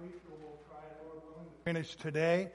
week, so we'll try, Lord willing, to finish today.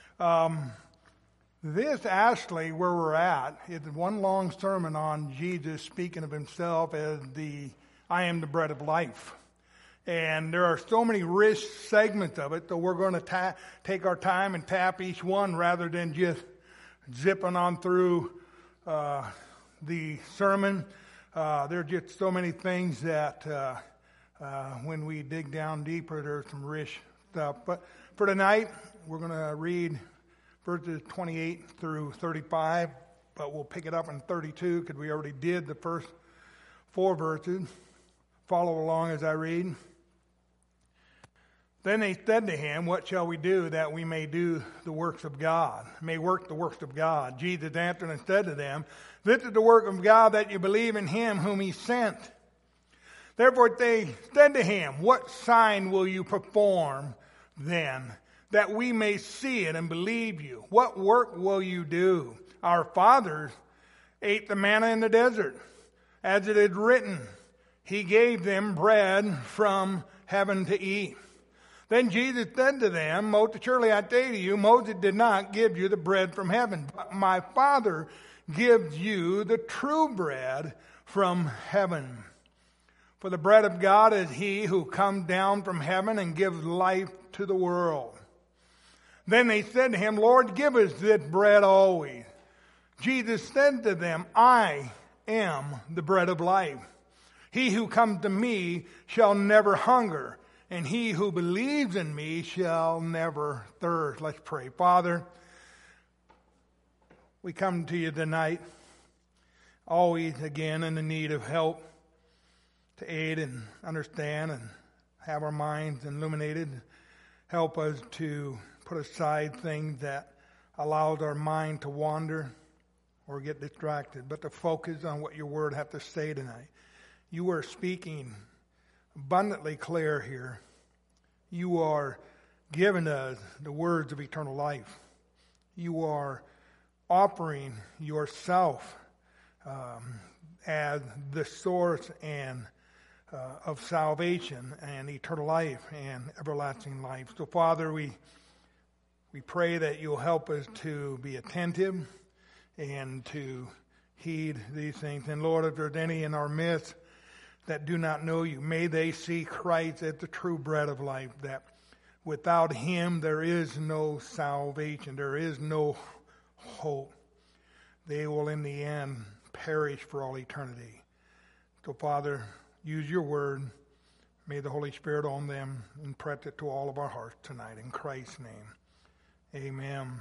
This actually, where we're at, is one long sermon on Jesus speaking of himself as I am the bread of life. And there are so many rich segments of it that we're going to take our time and tap each one rather than just zipping on through the sermon. There are just so many things that when we dig down deeper, there's some rich stuff. But for tonight, we're going to read verses 28 through 35, but we'll pick it up in 32 because we already did the first 4 verses. Follow along as I read. Then they said to him, "What shall we do that we may do the works of God, may work the works of God?" Jesus answered and said to them, "This is the work of God, that you believe in him whom he sent." Therefore they said to him, "What sign will you perform then, that we may see it and believe you? What work will you do? Our fathers ate the manna in the desert, as it is written, he gave them bread from heaven to eat." Then Jesus said to them, "Most surely I say to you, Moses did not give you the bread from heaven, but my Father gives you the true bread from heaven. For the bread of God is he who comes down from heaven and gives life to the world." Then they said to him, "Lord, give us this bread always." Jesus said to them, "I am the bread of life. He who comes to me shall never hunger, and he who believes in me shall never thirst." Let's pray. Father, we come to you tonight, always again in the need of help to aid and understand and have our minds illuminated. Help us to put aside things that allows our mind to wander or get distracted, but to focus on what your word has to say tonight. You are speaking abundantly clear here. You are giving us the words of eternal life. You are offering yourself as the source and of salvation and eternal life and everlasting life. So, Father, we pray that you'll help us to be attentive and to heed these things. And Lord, if there's any in our midst that do not know you, may they see Christ as the true bread of life, that without him there is no salvation, there is no hope. They will in the end perish for all eternity. So Father, use your word. May the Holy Spirit on them impress it to all of our hearts tonight. In Christ's name, amen.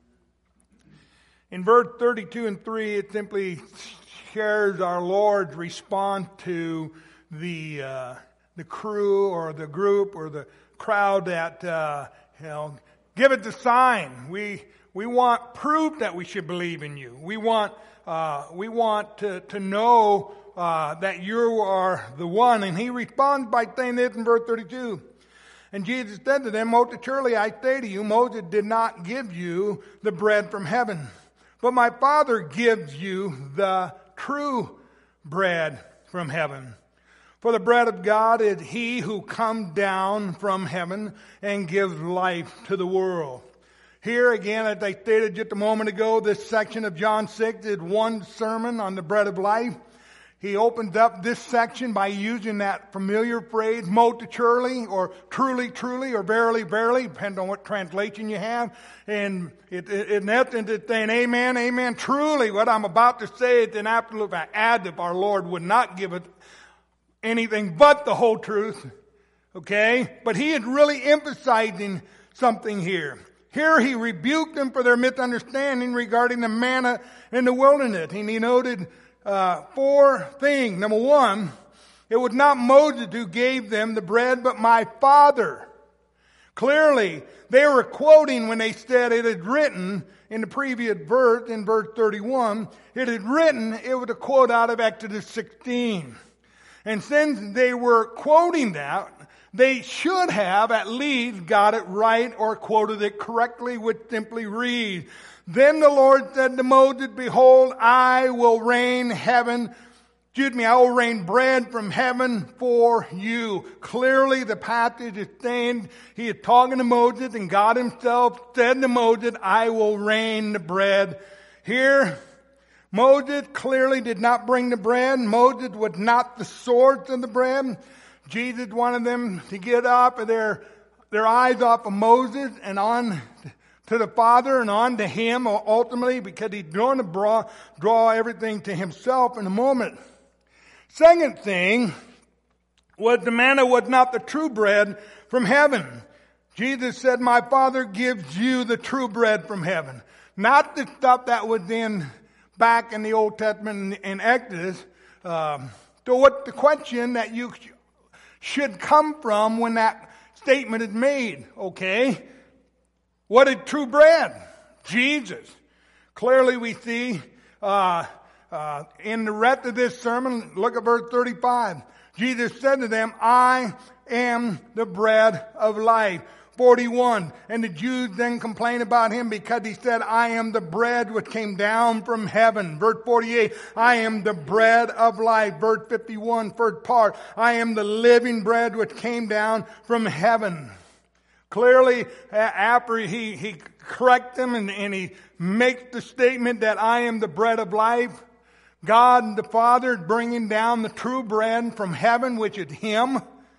In verse 32 and 3, it simply shares our Lord's response to the crew or the group or the crowd that give it the sign. We want proof that we should believe in you. We want to know that you are the one. And he responds by saying this in verse 32. And Jesus said to them, "Most surely I say to you, Moses did not give you the bread from heaven, but my Father gives you the true bread from heaven. For the bread of God is he who comes down from heaven and gives life to the world." Here again, as I stated just a moment ago, this section of John 6 is one sermon on the bread of life. He opens up this section by using that familiar phrase, "most surely," or "truly, truly," or "verily, verily," depending on what translation you have. And in essence, it's saying, "Amen, amen, truly, what I'm about to say is an absolute fact," as if our Lord would not give it anything but the whole truth. Okay? But he is really emphasizing something here. Here he rebuked them for their misunderstanding regarding the manna in the wilderness. And he noted 4 things. Number 1, it was not Moses who gave them the bread, but my Father. Clearly, they were quoting when they said it is written in the previous verse, in verse 31, it is written, it was a quote out of Exodus 16. And since they were quoting that, they should have at least got it right or quoted it correctly, which simply reads, "Then the Lord said to Moses, Behold, I will rain heaven Excuse me, I will rain bread from heaven for you. Clearly the passage is saying, he is talking to Moses, and God himself said to Moses, I will rain the bread. Here, Moses clearly did not bring the bread. Moses was not the source of the bread. Jesus wanted them to get up their eyes off of Moses and on to the Father and on to him ultimately, because he's going to draw everything to himself in a moment. Second thing was the manna was not the true bread from heaven. Jesus said, my Father gives you the true bread from heaven. Not the stuff that was back in the Old Testament in Exodus. So what the question that you should come from when that statement is made, okay? What is true bread? Jesus. Clearly we see in the rest of this sermon, look at verse 35. Jesus said to them, I am the bread of life. 41. And the Jews then complained about him because he said, I am the bread which came down from heaven. Verse 48. I am the bread of life. Verse 51, first part. I am the living bread which came down from heaven. Clearly, after he corrects them and he makes the statement that I am the bread of life, God the Father is bringing down the true bread from heaven, which is him.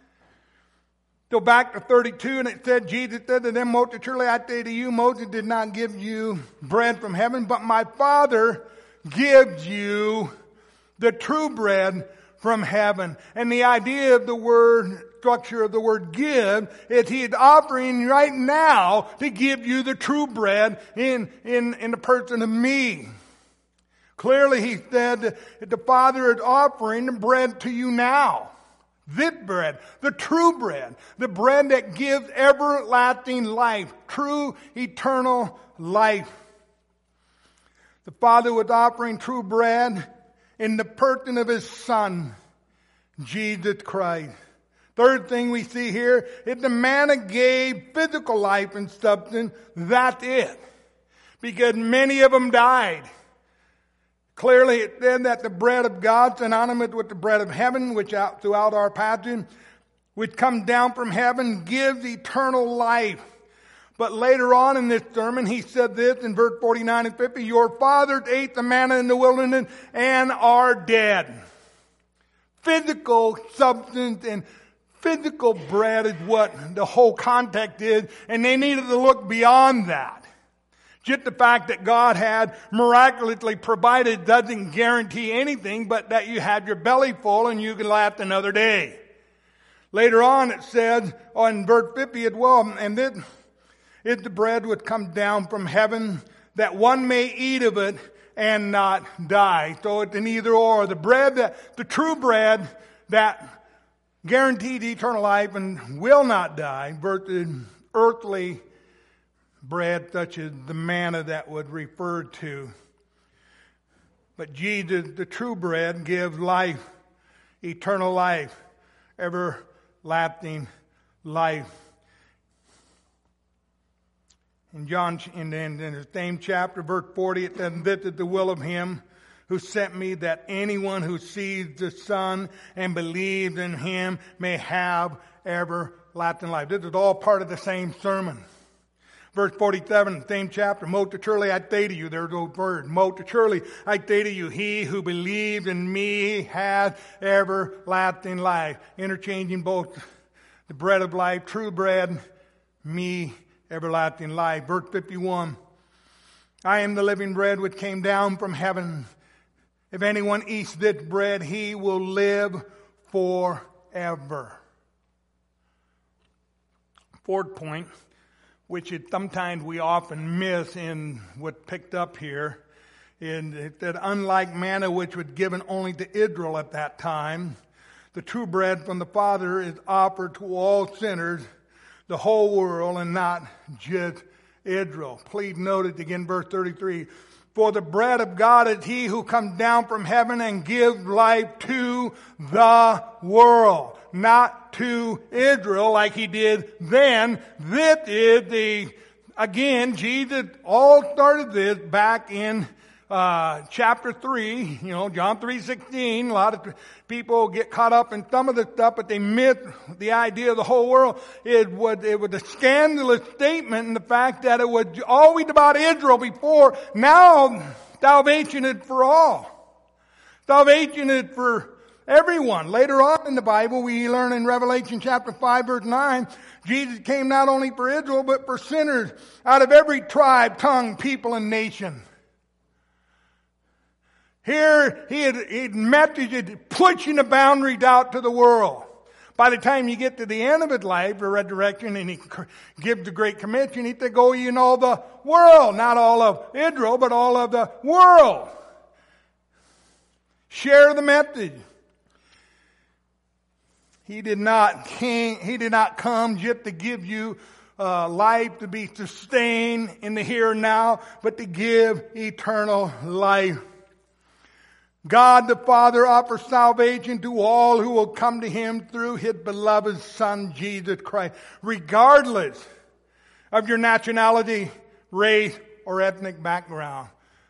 Go back to 32, and it said, Jesus said to them, most surely I say to you, Moses did not give you bread from heaven, but my Father gives you the true bread from heaven. And the idea of the word, structure of the word give, is he is offering right now to give you the true bread in the person of me. Clearly he said that the Father is offering the bread to you now. This bread, the true bread, the bread that gives everlasting life, true eternal life. The Father was offering true bread in the person of his Son, Jesus Christ. Third thing we see here is the manna gave physical life and substance. That's it. Because many of them died. Clearly it said that the bread of God, synonymous with the bread of heaven, which throughout our passage, which comes down from heaven, gives eternal life. But later on in this sermon, he said this in verse 49 and 50, your fathers ate the manna in the wilderness and are dead. Physical substance and physical bread is what the whole context is, and they needed to look beyond that. Just the fact that God had miraculously provided doesn't guarantee anything but that you have your belly full and you can last another day. Later on it says, in verse 50 as well, and this is the bread which comes down from heaven, that one may eat of it and not die. So it's an either or. The true bread that guaranteed eternal life and will not die versus earthly bread such as the manna that was referred to. But Jesus, the true bread, gives life, eternal life, everlasting life. In John, in the same chapter, verse 40, it says, this is the will of him who sent me, that anyone who sees the Son and believes in him may have everlasting life. This is all part of the same sermon. Verse 47, same chapter, most surely I say to you, there's those words, most surely I say to you, he who believes in me has everlasting life. Interchanging both the bread of life, true bread, me, everlasting life. Verse 51, I am the living bread which came down from heaven. If anyone eats this bread, he will live forever. Fourth point, which sometimes we often miss in what's picked up here, is that unlike manna which was given only to Israel at that time, the true bread from the Father is offered to all sinners, the whole world, and not just Israel. Please note it again, verse 33. For the bread of God is he who comes down from heaven and gives life to the world, not to Israel like he did then. This is again, Jesus all started this back in chapter 3, John 3:16. A lot of people get caught up in some of the stuff, but they miss the idea of the whole world. It was a scandalous statement in the fact that it was always about Israel before. Now, salvation is for all. Salvation is for everyone. Later on in the Bible, we learn in Revelation chapter 5, verse 9, Jesus came not only for Israel, but for sinners out of every tribe, tongue, people, and nation. Here, his message is pushing the boundaries out to the world. By the time you get to the end of his life, the resurrection, and he gives the Great Commission, he said, go ye in all the world. Not all of Israel, but all of the world. Share the message. He did not come just to give you life to be sustained in the here and now, but to give eternal life. God the Father offers salvation to all who will come to Him through His beloved Son, Jesus Christ, regardless of your nationality, race, or ethnic background.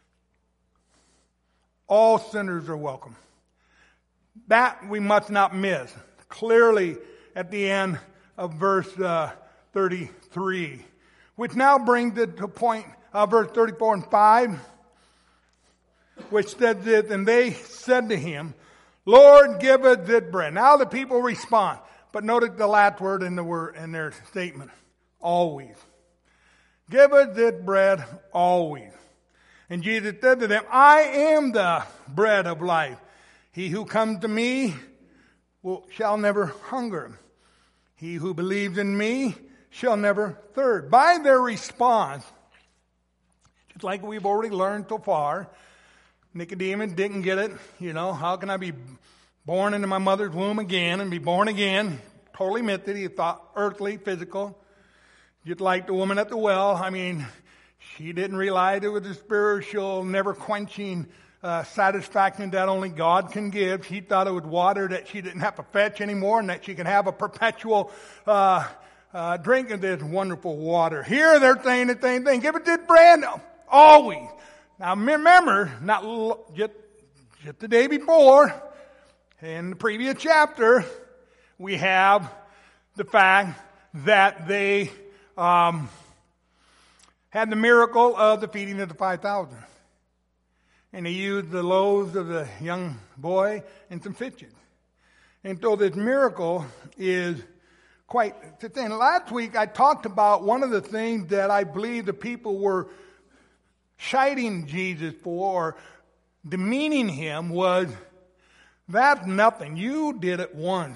All sinners are welcome. That we must not miss. Clearly at the end of verse 33. Which now brings it to point verse 34 and 5. Which said this, and they said to him, Lord, give us this bread. Now the people respond. But notice the last word in their statement. Always. Give us this bread always. And Jesus said to them, I am the bread of life. He who comes to me shall never hunger. He who believes in me shall never thirst. By their response, just like we've already learned so far, Nicodemus didn't get it. How can I be born into my mother's womb again and be born again? Totally missed it. He thought earthly, physical. Just like the woman at the well. She didn't realize it was a spiritual, never quenching satisfaction that only God can give. She thought it was water that she didn't have to fetch anymore and that she could have a perpetual drink of this wonderful water. Here they're saying the same thing. Give it this bread always. Now remember, not just the day before, in the previous chapter, we have the fact that they had the miracle of the feeding of the 5,000. And they used the loaves of the young boy and some fishes. And so this miracle is quite sustained. Last week I talked about one of the things that I believe the people were chiding Jesus for, or demeaning him, was, that's nothing. You did it once.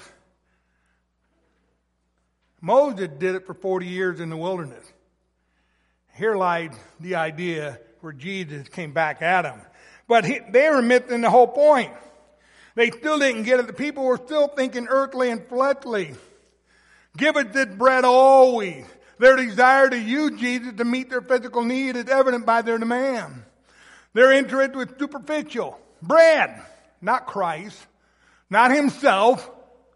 Moses did it for 40 years in the wilderness. Here lies the idea where Jesus came back at him. But they were missing the whole point. They still didn't get it. The people were still thinking earthly and fleshly. Give us this bread always. Their desire to use Jesus to meet their physical need is evident by their demand. Their interest was superficial. Bread, not Christ, not Himself.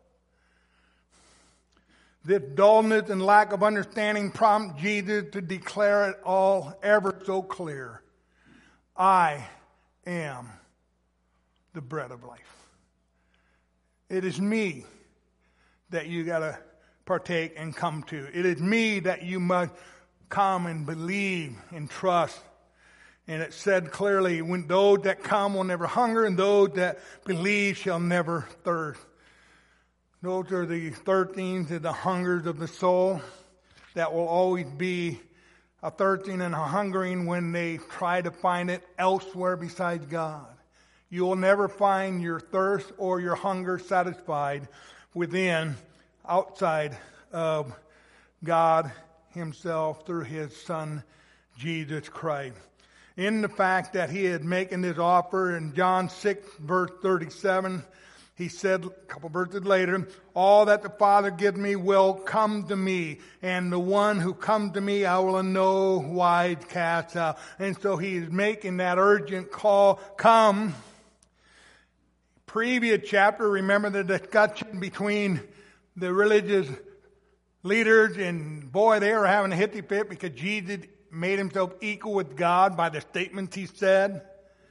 This dullness and lack of understanding prompt Jesus to declare it all ever so clear. I am the bread of life. It is me that you got to partake and come to. It is me that you must come and believe and trust. And it said clearly, when those that come will never hunger, and those that believe shall never thirst. Those are the thirstings and the hungers of the soul that will always be a thirsting and a hungering when they try to find it elsewhere besides God. You will never find your thirst or your hunger satisfied outside of God Himself through His Son, Jesus Christ. In the fact that He had making this offer in John 6, verse 37, He said a couple verses later, all that the Father gives me will come to me, and the one who comes to me I will in no wise cast out. And so He is making that urgent call, come. Previous chapter, remember the discussion between the religious leaders, and boy, they were having a hissy fit because Jesus made Himself equal with God by the statements He said.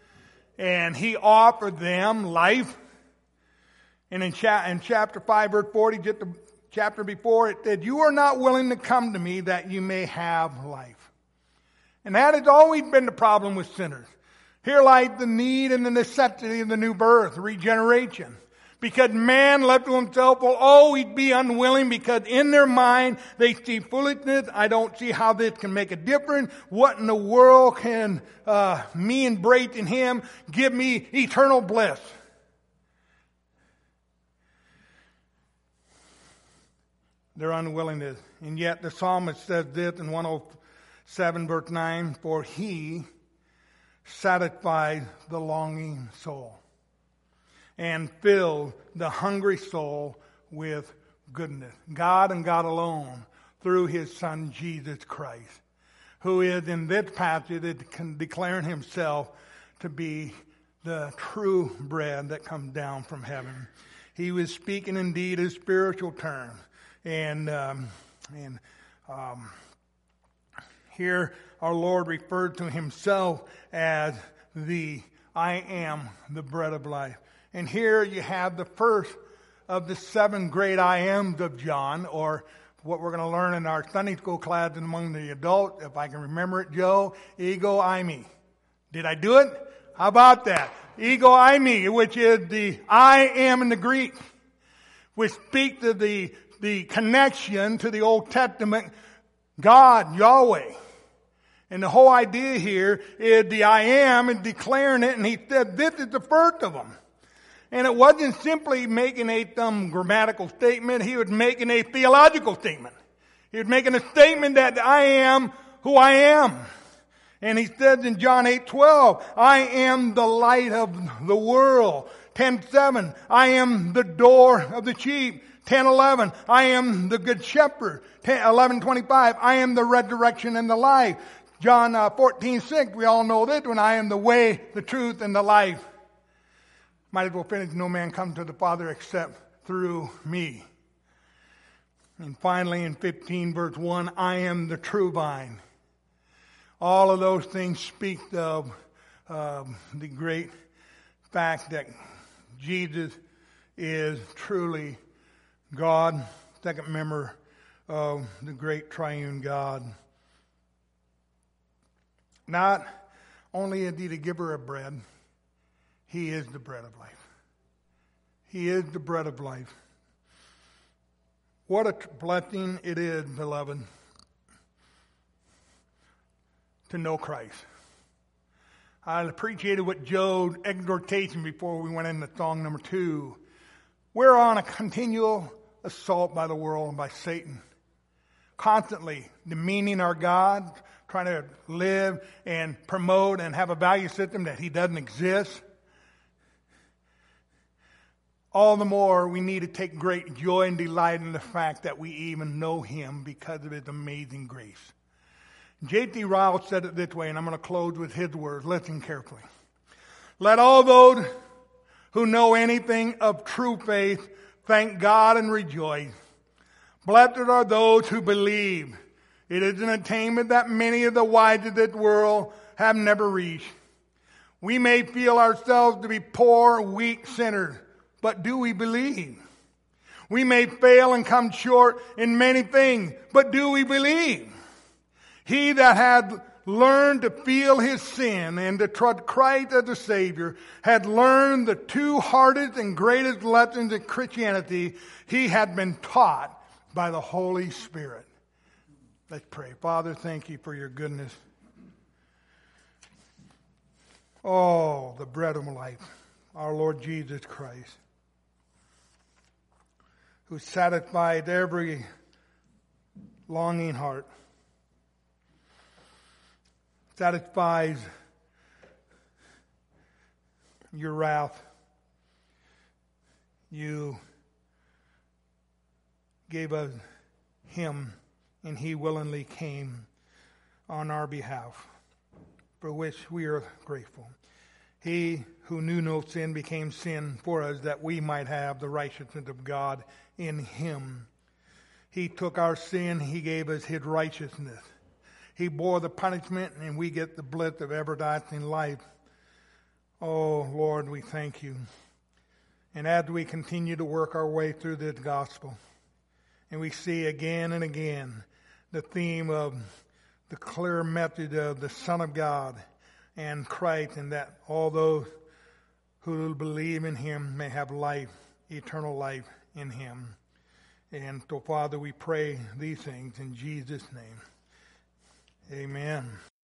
and he offered them life. And in chapter 5, verse 40, just the chapter before, it said, you are not willing to come to me that you may have life. And that has always been the problem with sinners. Here lies the need and the necessity of the new birth, regeneration. Because man left to himself will always be unwilling, because in their mind they see foolishness. I don't see how this can make a difference. What in the world can me embracing him give me eternal bliss? Their unwillingness. And yet the psalmist says this in 107 verse 9, for he satisfies the longing soul and fill the hungry soul with goodness. God and God alone, through his Son Jesus Christ, who is in this passage declaring himself to be the true bread that comes down from heaven. He was speaking indeed in spiritual terms. And here our Lord referred to himself as I am the bread of life. And here you have the first of the 7 great I ams of John, or what we're going to learn in our Sunday school class and among the adults, if I can remember it, Joe, ego eimi. Did I do it? How about that? Ego eimi, which is the I am in the Greek, which speaks of the connection to the Old Testament God, Yahweh. And the whole idea here is the I am and declaring it, and he said this is the first of them. And it wasn't simply making some grammatical statement. He was making a theological statement. He was making a statement that I am who I am. And he says in John 8:12, I am the light of the world. 10:7, I am the door of the sheep. 10:11, I am the good shepherd. 11:25, I am the resurrection and the life. John 14:6, we all know this one, I am the way, the truth, and the life. Might as well finish, no man comes to the Father except through me. And finally in 15 verse 1, I am the true vine. All of those things speak of the great fact that Jesus is truly God, second member of the great triune God. Not only is he the giver of bread, he is the bread of life. He is the bread of life. What a blessing it is, beloved, to know Christ. I appreciated what Joe's exhortation before we went into song number 2. We're on a continual assault by the world and by Satan, constantly demeaning our God, trying to live and promote and have a value system that he doesn't exist. All the more we need to take great joy and delight in the fact that we even know him because of his amazing grace. J.T. Ryle said it this way, and I'm going to close with his words. Listen carefully. Let all those who know anything of true faith thank God and rejoice. Blessed are those who believe. It is an attainment that many of the wise of this world have never reached. We may feel ourselves to be poor, weak sinners, but do we believe? We may fail and come short in many things, but do we believe? He that had learned to feel his sin and to trust Christ as a Savior had learned the two hardest and greatest lessons in Christianity he had been taught by the Holy Spirit. Let's pray. Father, thank you for your goodness. Oh, the bread of life, our Lord Jesus Christ, who satisfied every longing heart, satisfies your wrath. You gave us him, and he willingly came on our behalf, for which we are grateful. He who knew no sin became sin for us, that we might have the righteousness of God in him. He took our sin, he gave us his righteousness. He bore the punishment, and we get the bliss of everlasting life. Oh, Lord, we thank you. And as we continue to work our way through this gospel, and we see again and again the theme of the clear message of the Son of God and Christ, and that all those who believe in him may have life, eternal life in him. And so, Father, we pray these things in Jesus' name. Amen.